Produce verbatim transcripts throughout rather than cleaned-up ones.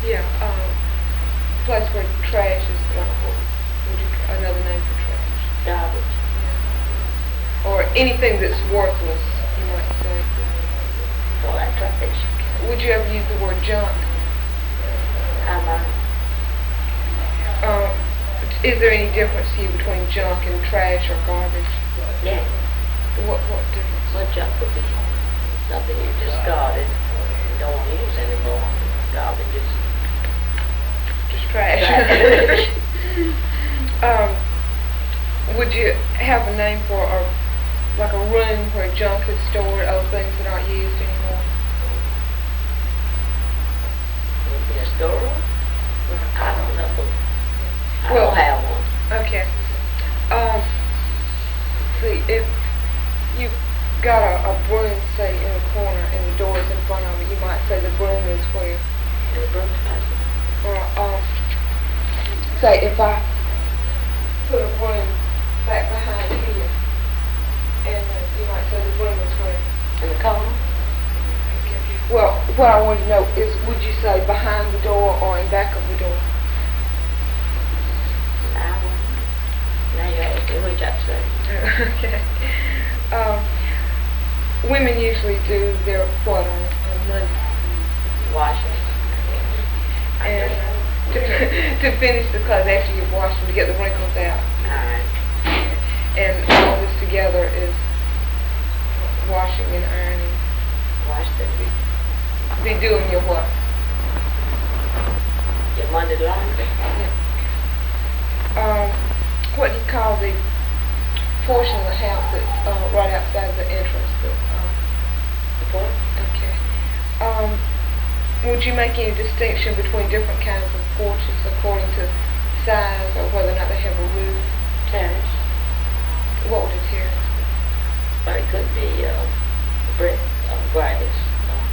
Yeah, um, place where trash is, like, what would you, another name for trash? Garbage. Yeah. Or anything that's worthless, you might say. So that's trash. Would you ever use the word junk? I might. Um, is there any difference to you between junk and trash or garbage? Yeah. What, what difference? Well, junk would be something you discarded and don't want to use anymore. Garbage is Just trash. trash. um, would you have a name for, or like a room where junk is stored, old things that aren't used anymore? Would be a storeroom? I don't know. I Well, don't have one. Okay. Um, see, if you've got a, a broom, say, in a corner and the door is in front of it, you might say the broom is where. And the broom's passing. Or, um, say, if I put a broom back behind here, and uh, you might say the broom is where. In the corner? Okay. Well, what I want to know is, would you say behind the door or in back of the door? I don't know. Now you ask me which I'd say. Okay. Um, women usually do their what on, on Monday? Washing. And uh, to, to finish the clothes after you've washed them, to get the wrinkles out. Alright. And all this together is washing and ironing. Wash the Be doing your what? your Monday laundry. Um, what do you call the portion of the house that's uh, right outside the entrance? The, um, The porch? okay. Um, would you make any distinction between different kinds of porches according to size or whether or not they have a roof? Terrace. What would a terrace be? Or it could be uh, brick, uh, grass, uh,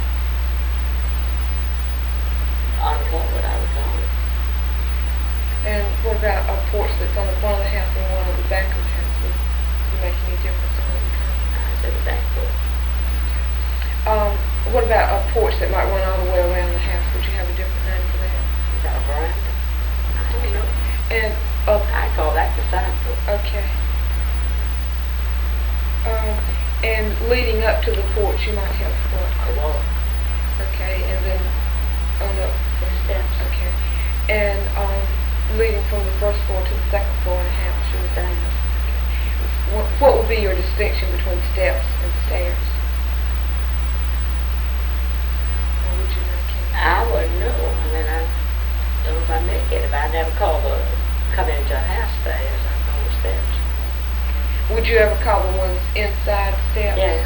uncovered, I would call it. And what about a porch that's on the front of the house and one on the back of the house? Would you make any difference in what you call it? I said the back porch. Um, what about a porch that might run all the way around the house? Would you have a different name for that? Is that a veranda? I don't know. And, uh, I call that the side porch. okay. Um, and leading up to the porch, you might have what? A wall. Okay, and then on up the steps. Okay. And, um, leading from the first floor to the second floor in the house, you would say. Okay. What, what would be your distinction between steps and stairs? Or would you make it? I wouldn't know. I mean, I don't know if I make it. If I never call the coming into a house stairs, I call the steps. Would you ever call the ones inside steps? Yeah.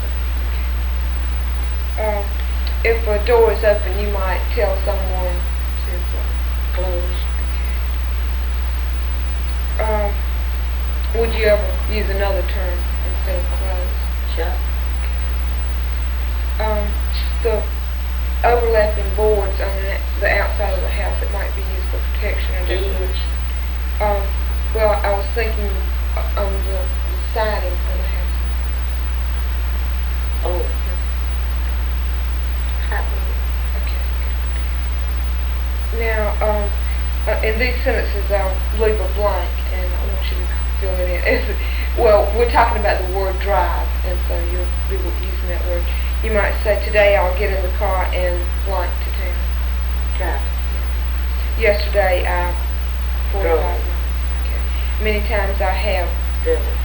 Um, if a door is open, you might tell someone to uh, Close. Um, would you ever use another term instead of close? Shut. Um, the overlapping boards on the, the outside of the house, it might be used for protection or decoration. Um, well, I was thinking uh, on the, the siding of the house. Oh. Okay. Now, um, uh, in these sentences, I'll leave a blank, and I want you to fill it in. It's, well, we're talking about the word drive, and so you'll be using that word. You might say, today I'll get in the car and blank to town. Drive. Yesterday I Drove. Okay. Many times I have. Driven.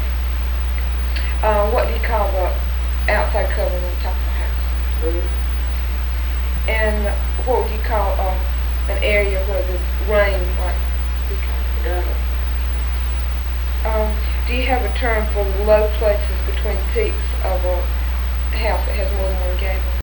Uh, what do you call the outside covering on top of the house? Roof. And what would you call uh, an area where the rain might be coming? Gutter. Um, do you have a term for the low places between peaks of a house that has more than one gable?